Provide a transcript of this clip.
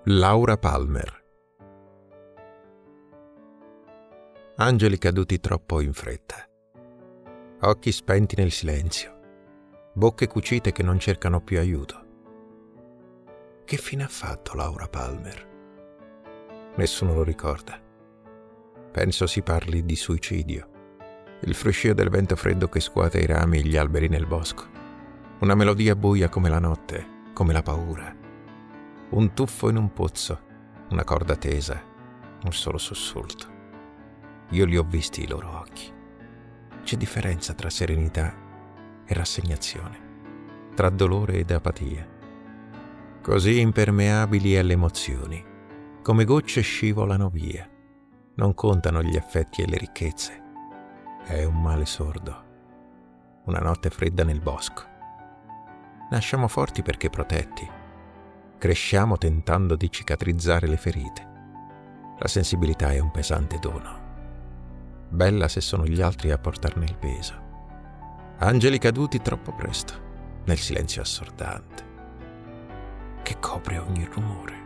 Laura Palmer. Angeli caduti troppo in fretta. Occhi spenti nel silenzio. Bocche cucite che non cercano più aiuto. Che fine ha fatto Laura Palmer? Nessuno lo ricorda. Penso si parli di suicidio. Il fruscio del vento freddo che scuote i rami e gli alberi nel bosco. Una melodia buia come la notte, come la paura. Un tuffo in un pozzo, una corda tesa, un solo sussulto. Io li ho visti i loro occhi. C'è differenza tra serenità e rassegnazione, tra dolore ed apatia. Così impermeabili alle emozioni, come gocce scivolano via. Non contano gli affetti e le ricchezze. È un male sordo. Una notte fredda nel bosco. Nasciamo forti perché protetti. Cresciamo tentando di cicatrizzare le ferite. La sensibilità è un pesante dono. Bella se sono gli altri a portarne il peso. Angeli caduti troppo presto, nel silenzio assordante, che copre ogni rumore.